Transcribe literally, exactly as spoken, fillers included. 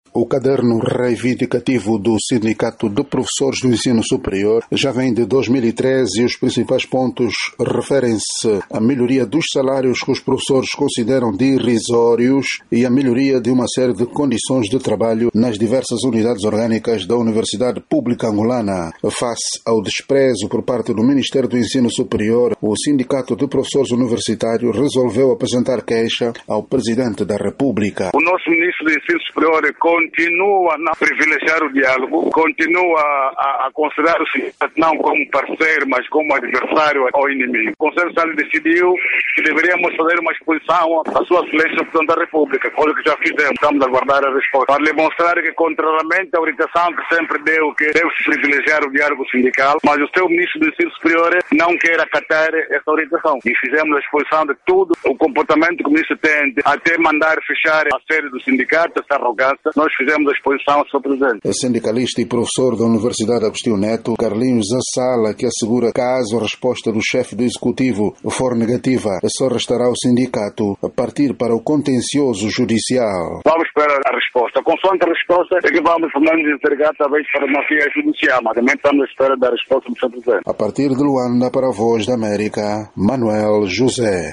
O caderno reivindicativo do Sindicato de Professores do Ensino Superior já vem de dois mil e treze e os principais pontos referem-se à melhoria dos salários que os professores consideram de irrisórios e à melhoria de uma série de condições de trabalho nas diversas unidades orgânicas da Universidade Pública Angolana. Face ao desprezo por parte do Ministério do Ensino Superior, o Sindicato de Professores Universitários resolveu apresentar queixa ao Presidente da República. O nosso Ministro do Ensino Superior continua a não privilegiar o diálogo, continua a, a considerar o sindicato não como parceiro, mas como adversário ou inimigo. O Conselho Social decidiu que deveríamos fazer uma exposição à sua excelência Presidente da República, coisa que já fizemos. Estamos a aguardar a resposta para lhe mostrar que, contrariamente à orientação que sempre deu, que deve-se privilegiar o diálogo sindical, mas o seu Ministro do Ensino Superior não quer acatar essa orientação. E fizemos a exposição de tudo, o comportamento que o Ministro tem, até mandar fechar a sede do sindicato, essa arrogância. Nós fizemos a exposição ao seu Presidente. O sindicalista e professor da Universidade Agostinho Neto, Carlinhos Assala, que assegura que caso a resposta do chefe do Executivo for negativa, só restará ao sindicato a partir para o contencioso judicial. Vamos esperar a resposta. Consoante a resposta é que vamos nos entregar talvez para uma via judicial, mas também estamos à espera da resposta do seu Presidente. A partir de Luanda, para a Voz da América, Manuel José.